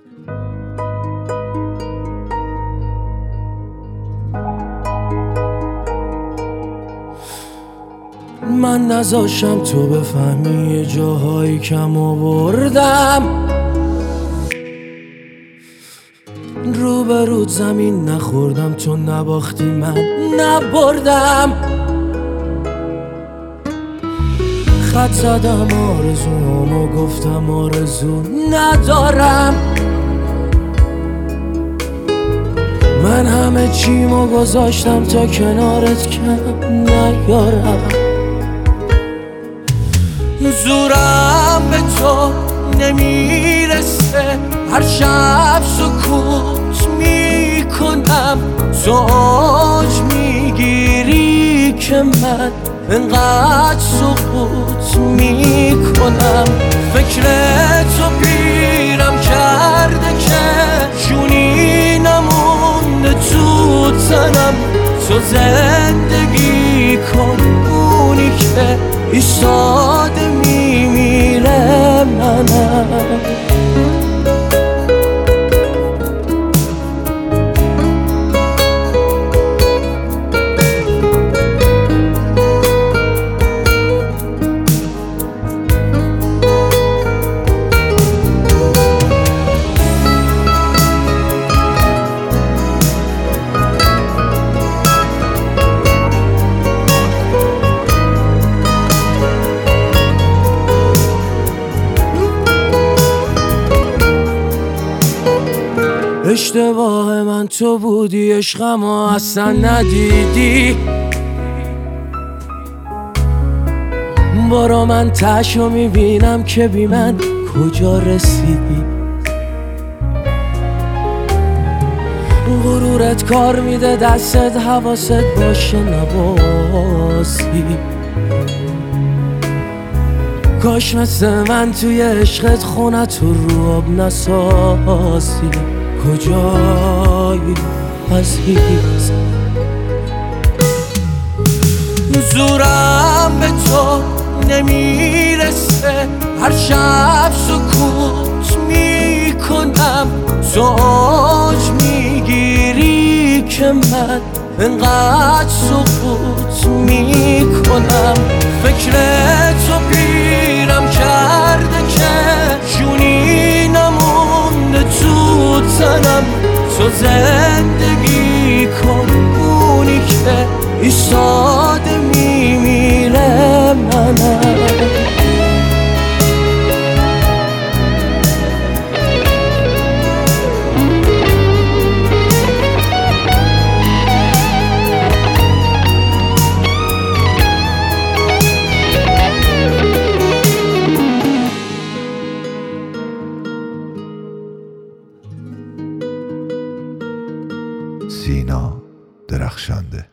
من نذاشم تو بفهمی یه جاهایی کم آوردم، روبرود زمین نخوردم، تو نباختی من نبردم. خط زدم آرزوامو گفتم آرزو ندارم، من همه چیمو گذاشتم تا کنارت کم نیارم. زورم به تو نمیرسه، هر شب سکوت میکنم، تو اوج میگیری که من انقدر سکوت میکنم. فکر تو پیرم کرده که جونی نمونده تو تنم، تو زندگی کن اونی که ایستاده میمیره منم. اشتباه من تو بودی، عشقم اصلا ندیدی، برا من تشو میبینم که بی من کجا رسیدی. غرورت کار میده دستت، حواست باشه نباسی. کاش مثل من توی عشقت خونت رو آب نسازی. کجایی عزیز؟ زورم به تو نمیرسه، هر شب سکوت میکنم، تو اوج میگیری که من انقدر سکوت میکنم. فکر تو پیرم کرده که جونی نمونده تو تنم، تو زندگی کن اونی که ایستاده میمیره منم. سینا درخشنده.